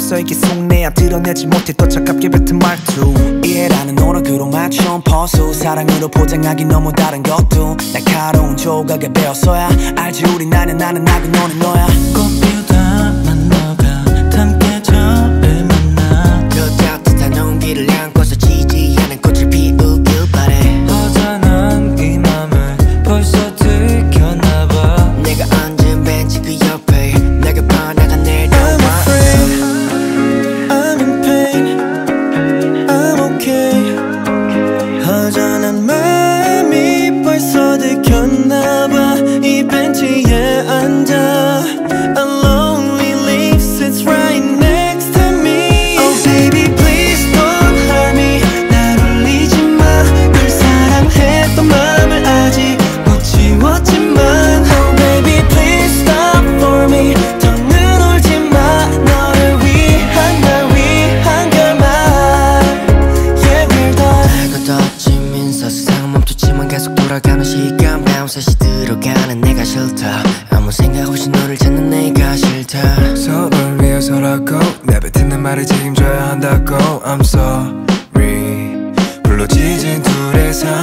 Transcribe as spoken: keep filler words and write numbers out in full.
벌써 이게 속내야 드러내지 못해 또 차갑게 뱉은 말투 이해라는 노력으로 맞춘 퍼수 사랑으로 포장하기 너무 다른 것도 날카로운 조각에 배웠어야 알지 우리 나는 나는 나고 너는 너야 꽃 피우다만 너가 함께 저를 만나 저 따뜻한 온기를 안고서 지지하는 꽃을 피우길 바래 허전한 이 맘을 벌써 들켰나봐 내가 앉은 벤치 그 옆에 내가 번화가 내려와 I'm afraid I'm in pain I'm okay 허전한 마음이 벌써 들켰나봐 이 벤치에 앉아 A lonely leaf sits right next to me Oh baby please don't hurt me 날 울리지 마 널 사랑했던 맘을 아직 못 지웠지만 Oh baby please stop for me 더는 울지 마 너를 위한 날 위한 결말 Yeah we're done 알고 덧지면서 세상은 멈췄지만 계속 돌아가는 시간 밤새시 들어가는 내가 싫다 아무 생각 없이 너를 찾는 내가 싫다 서로를 위해서라고 내뱉는 말을 책임져야 한다고 I'm sorry 불로 지진 둘의 삶